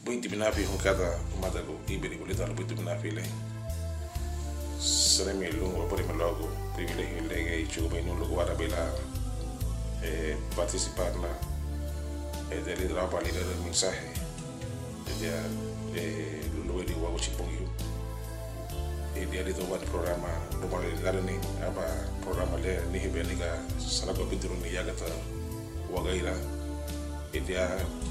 Muito binafi com cada mata go iberi bolita muito binafi le. Seremi lungo por el logo privilegio le que yo vengo luego a bela participar na del liderazgo para liderar el mensaje de luego de Wago Chipongi e dia itu buat programa rumah liderar ni apa programa le ni hebeliga salah ko pintu ni ya kata wagaira e dia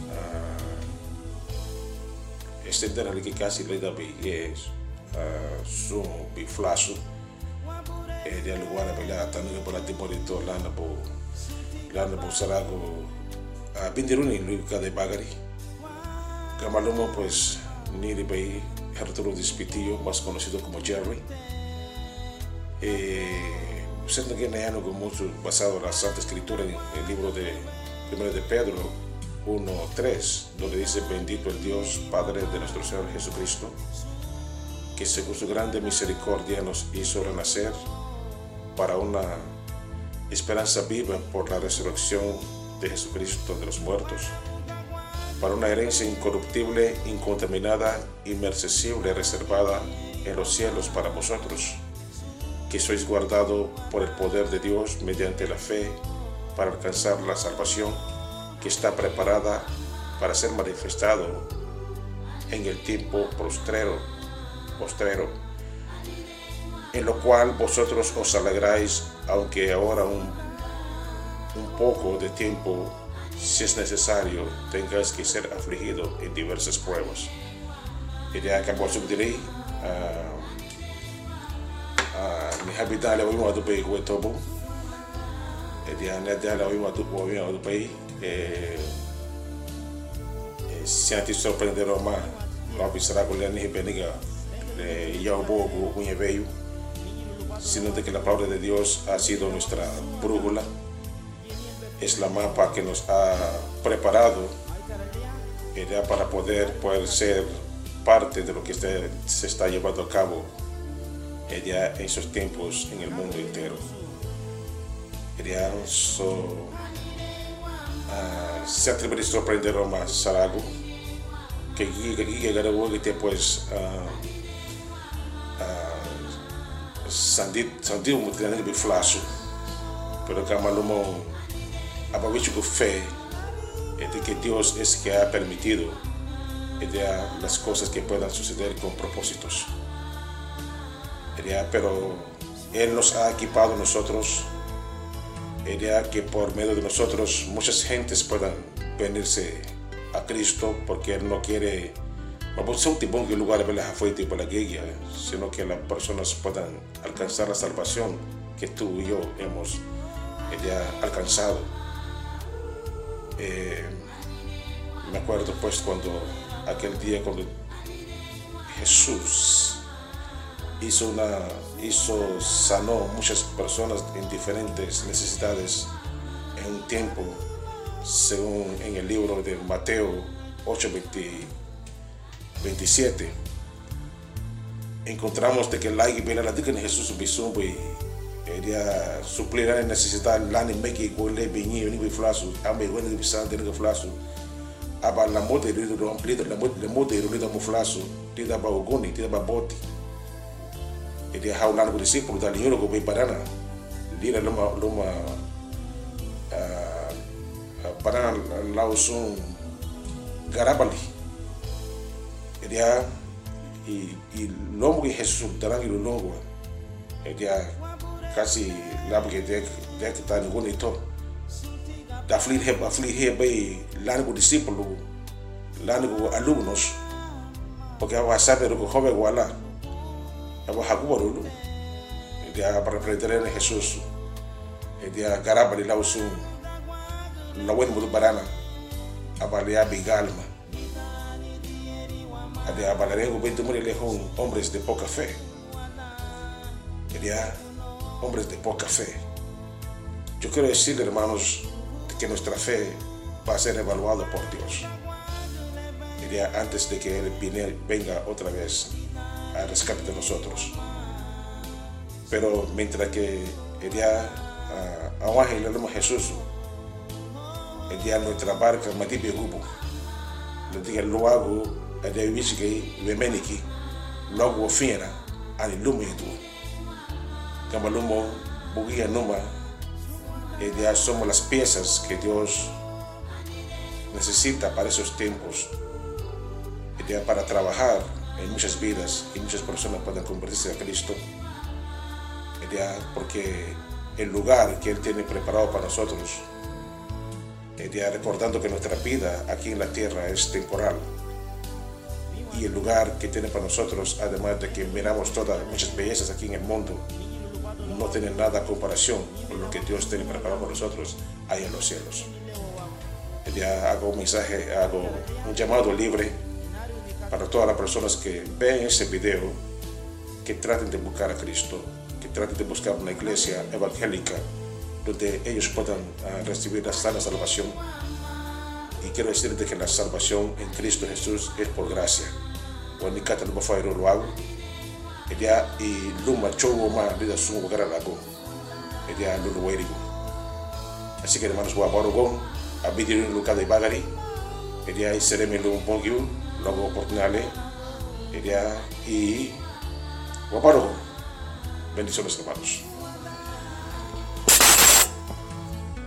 estender ali que casi le da bem som bi flash e dia lugar bela tanu por la tipo de todo lana po sarago a pindiruni lugar de bagari Camalomo pues ni de bem Arturo Dispitillo, más conocido como Jerry. Siendo que es algo mucho basado en la Santa Escritura, en el libro de 1 de Pedro 1:3, donde dice: bendito el Dios Padre de nuestro Señor Jesucristo, que según su grande misericordia nos hizo renacer para una esperanza viva por la resurrección de Jesucristo de los muertos, para una herencia incorruptible, incontaminada, inmarcesible, reservada en los cielos para vosotros, que sois guardados por el poder de Dios mediante la fe para alcanzar la salvación que está preparada para ser manifestado en el tiempo postrero, en lo cual vosotros os alegráis, aunque ahora un poco de tiempo, si es necesario, tengáis que ser afligido en diversas pruebas. Y ya acabó su diré mi habitat le oímos a tu país huetobo. Y ya le oímos a tu país. Si antes sorprenderá más, lo avisará con la niña peniga. Ya hubo un evento, sino de que la palabra de Dios ha sido nuestra brújula. Es la mapa que nos ha preparado para poder ser parte de lo que se está llevando a cabo en esos tiempos en el mundo entero. Se atreve a sorprender más Sarago que que pues Sandio muito grande de flash, pero que Malumo abajo con fe de que Dios es que ha permitido las cosas que puedan suceder con propósitos. Pero Él nos ha equipado a nosotros que por medio de nosotros muchas gentes puedan venirse a Cristo, porque Él no quiere vamos a un tipo en lugar de la fuente por la guía, sino que las personas puedan alcanzar la salvación que tú y yo hemos alcanzado. Me acuerdo pues cuando aquel día cuando Jesús sanó muchas personas en diferentes necesidades en un tiempo, según en el libro de Mateo 8:27 encontramos de que la iglesia la dice en Jesús bisumbo y ella suplir la necesidad la ni me que gole biñi ni flasu ame wani ni bisante ni flasu aba la moto de do amplio la moto de do mo flasu tida ba ogoni tida ba boti ella haulan ko discípulo da liño ko be parana dina loma para la usun garabali ella y lomo que Jesús dará y lo longo ella casi la porque de que está ningún hito da aflige be largo discípulo largo alumnos porque va a saber lo que joven iguala va a jugar ella para pretender en Jesús ella garaba la usun la buena mutu barana abalia bigalma ella abalaría con 20 mil lejos hombres de poca fe ella hombres de poca fe. Yo quiero decirle, hermanos, que nuestra fe va a ser evaluada por Dios. Antes de que Él venga otra vez a rescate de nosotros. Pero mientras que abajo le damos a Jesús, nuestra barca, Matipi Gubo, le diga lo hago de Wishiki, Bemeniki, Logo Fiera, Anilumitu. Kamalumo, Bugia Numa, ya somos las piezas que Dios necesita para esos tiempos, ya para trabajar en muchas vidas y muchas personas puedan convertirse a Cristo, ya porque el lugar que Él tiene preparado para nosotros, ya recordando que nuestra vida aquí en la tierra es temporal, y el lugar que tiene para nosotros, además de que miramos todas muchas bellezas aquí en el mundo, no tiene nada a comparación con lo que Dios tiene preparado para nosotros ahí en los cielos. Ya hago un mensaje, hago un llamado libre para todas las personas que ven ese video, que traten de buscar a Cristo, que traten de buscar una iglesia evangélica donde ellos puedan recibir la sana salvación. Y quiero decirte que la salvación en Cristo Jesús es por gracia. Y luma chowo ma vida sungo gara lago. Lulu weirigo. Así que hermanos, voy a Borogón, a vivir en un lugar de Bagari. Y seré un bongiu, luego oportunale. Y voy a Borogón. Bendiciones, hermanos.